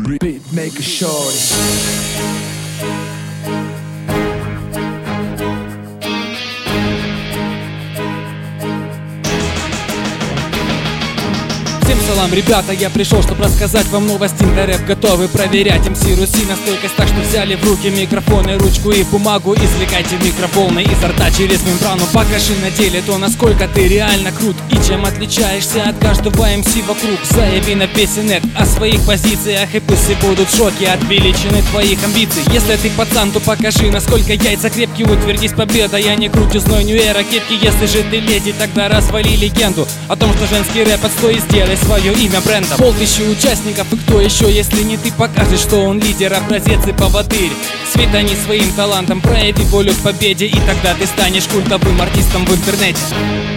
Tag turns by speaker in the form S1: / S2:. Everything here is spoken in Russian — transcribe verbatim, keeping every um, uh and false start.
S1: Beatmaker Shorty.
S2: Всем салам, ребята, я пришел, чтобы рассказать вам новости. Интернет готовы проверять эм си Руси на стойкость, так что взяли в руки микрофоны, ручку и бумагу. Извлекайте микрофоны изо рта через мембрану. Покажи на деле то, насколько ты реально крут и чем отличаешься от каждого эм си вокруг. Заяви на песенет о своих позициях, и пусть все будут в шоке от величины твоих амбиций. Если ты пацан, то покажи, насколько яйца крепкие. Утвердись, победа, я не крутизной нью-э ракетки. Если же ты леди, тогда развали легенду о том, что женский рэп отстой, и сделай свое имя брендом. Полтысячи участников, и кто еще, если не ты, покажет, что он лидер, образец и поводырь. Светани своим талантом, прояви волю к победе, и тогда ты станешь культовым артистом в интернете.